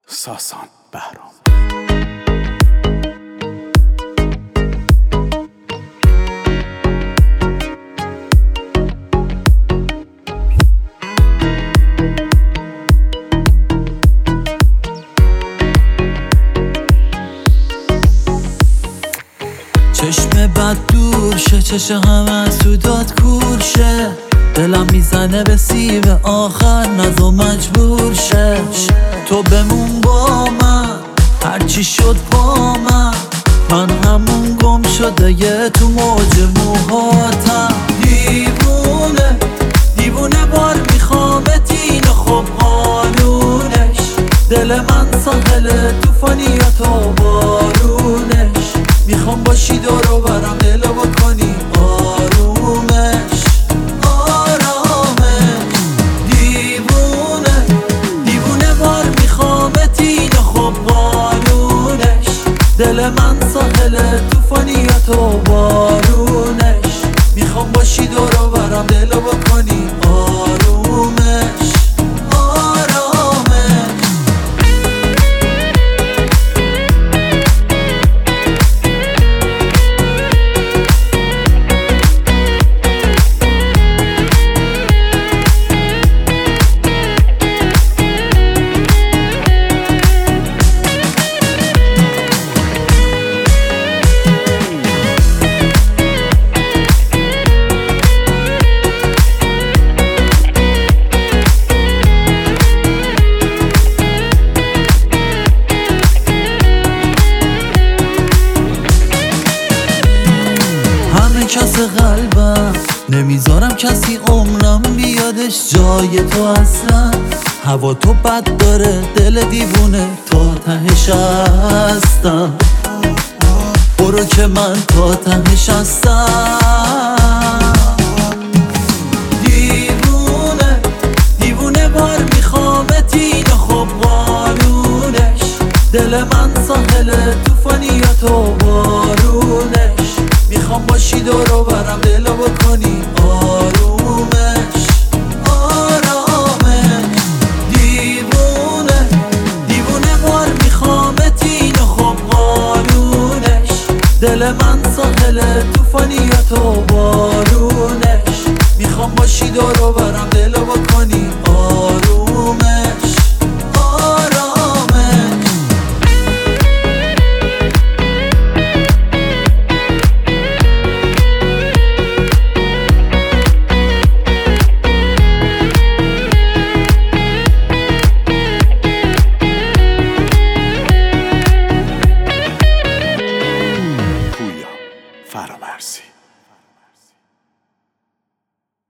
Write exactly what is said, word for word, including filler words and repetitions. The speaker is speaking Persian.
ساسان بهرام. چشم بد دور شه، چشم همه سودات کور شه، دلم میزنه به سیب آخر نزو مجبور شه. تو بمون با من هرچی شد با من، من همون گم شده یه تو موج موهاتم. دیوونه دیوونه بار میخوامت اینو خب قانونش، دل من ساحل توفانیات و بارونش، میخوام باشی دورو برم دلو بکنی آرومش آرامش. دیوونه دیوونه بار میخوامت اینو خب قانونش، دل من ساحل توفانیات و بارونش، میخوام باشی دورو برم دلو بکنی آرومش آرامش. کس قلبم نمیذارم کسی عمرم بیادش جای تو اصلا. هوا تو بد داره دل دیوونه تا تهش هستم، برو که من تا تهش هستم. دیوونه دیوونه بار میخوامت اینو خب قانونش، دل من ساحل توفانیات و بارونش، میخوام باشی دورو برم دلو بکنی آرومش آرامش. دیوونه دیوونه بار میخوامت اینو خب قانونش، دل من ساحل توفانیات و بارونش، میخوام باشی دورو برم دلو بکنی آرومش آرامش. پویا فرامرزی.